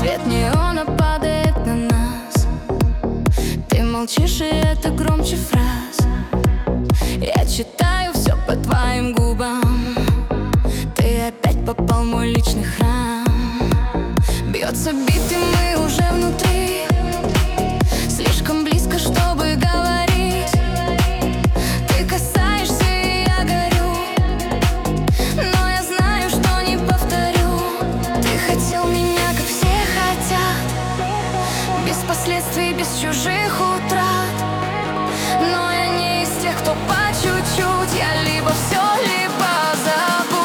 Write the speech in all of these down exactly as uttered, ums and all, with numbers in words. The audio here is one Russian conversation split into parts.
Свет неона падает на нас. Ты молчишь, и это громче фраз. Я читаю все по твоим губам. Ты опять попал в мой личный храм. Бьется биты, мы уже внутри, слишком близко, чтобы говорить. Ты касаешься, и я горю, но я знаю, что не повторю. Ты хотел меня, как все хотят, без последствий, без чужих утрат. Но я не из тех, кто по чуть-чуть. Я либо все, либо забудь.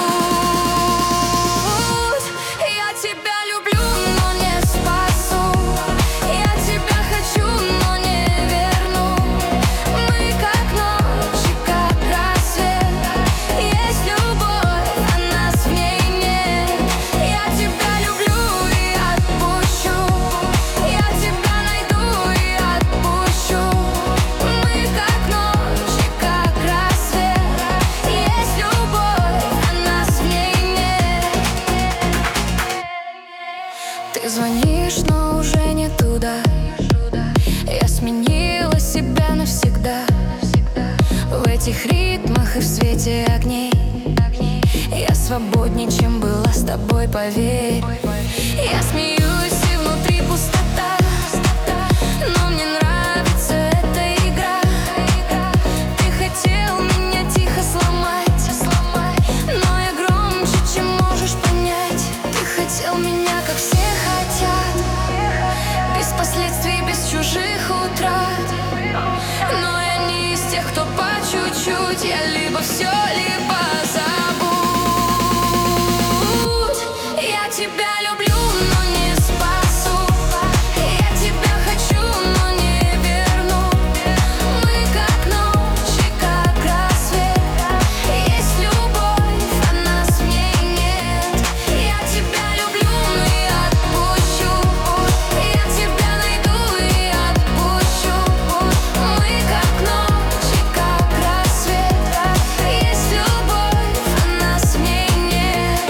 Я тебя люблю, но не спасу. Я тебя хочу, но не верну. Мы как ночь и как рассвет. Есть любовь, а нас в ней нет. Я тебя люблю и отпущу. Я тебя найду и отпущу. Мы как ночь и как рассвет. Есть любовь, а нас в ней нет. Ты звонишь, но уже не туда. Я сменила себя навсегда. В этих ритмах и в свете огней я свободней, чем была с тобой, поверь. Я смеюсь, и внутри пустота, но мне нравится эта игра. Ты хотел меня тихо сломать, но я громче, чем можешь понять. Ты хотел меня, как все хотят, без последствий, без чужих утрат. Но я не из тех, кто по чуть-чуть. Я либо все, либо забудь. Я тебя люблю, но не спасу. Я тебя хочу, но не верну. Мы как ночь и как рассвет. Есть любовь, а нас в ней нет. Я тебя люблю, но и отпущу. Я тебя найду и отпущу. Мы как ночь и как рассвет. Есть любовь, а нас в ней нет.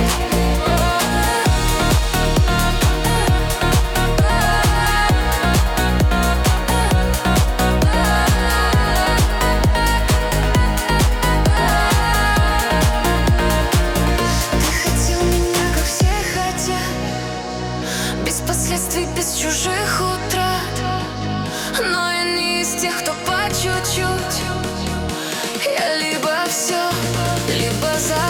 Ты хотел меня, как все хотят, без последствий, без чужих утрат. Но я не из тех, кто по чуть-чуть. Я либо все, либо забудь.